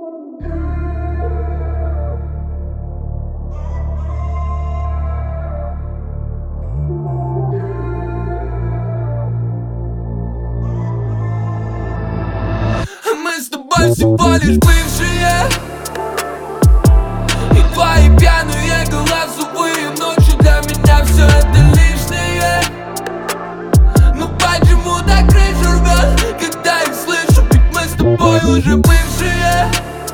Мы с тобой всего лишь бывшие, и твои пьяные голосовые ночи для меня все это лишнее. Ну почему так крышу рвет, когда их слышу? Ведь мы с тобой уже бывшие,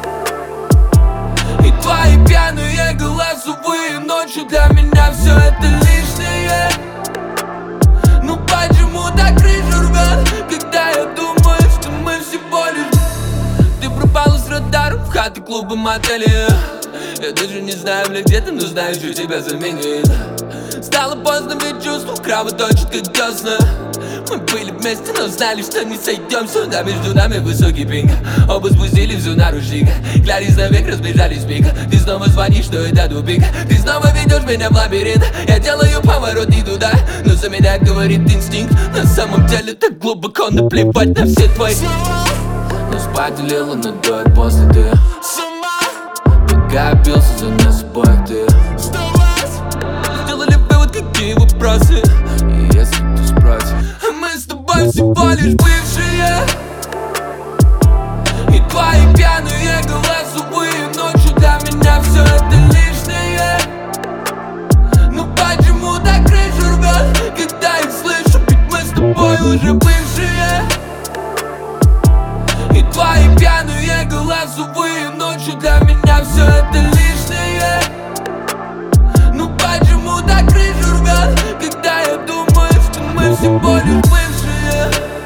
и твои пьяные голосовые ночи для меня все это лишнее. Ну почему так крышу рвет, когда я думаю, что мы всего лишь. Ты пропала с радаром в хаты, клубы, мотели. Я даже не знаю, бля, где ты, но знаю, что тебя заменит. Стало поздно, ведь чувство кровоточит, как десна. Мы были вместе, но знали, что не сойдемся. Да, между нами высокий пинг. Оба спустили всю наручник. Клялись навек, разбежались в пик. Ты снова звонишь, что это тупик. Ты снова ведешь меня в лабиринт. Я делаю поворот не туда, но за меня говорит инстинкт. На самом деле так глубоко наплевать на все твои. Но спать лила надоет после ты. Пока я бился за нас обоих ты. Сделали вывод, какие вопросы. И если ты спросишь, мы с тобой всего лишь бывшие, и твои пьяные голосовые ночи для меня все это лишнее. Ну почему так крышу рвет, когда их слышу? Ведь мы с тобой уже бывшие, и твои пьяные голосовые ночи для меня все это лишнее. Ну почему так крышу рвет, когда я думаю, что мы всего лишь бывшие.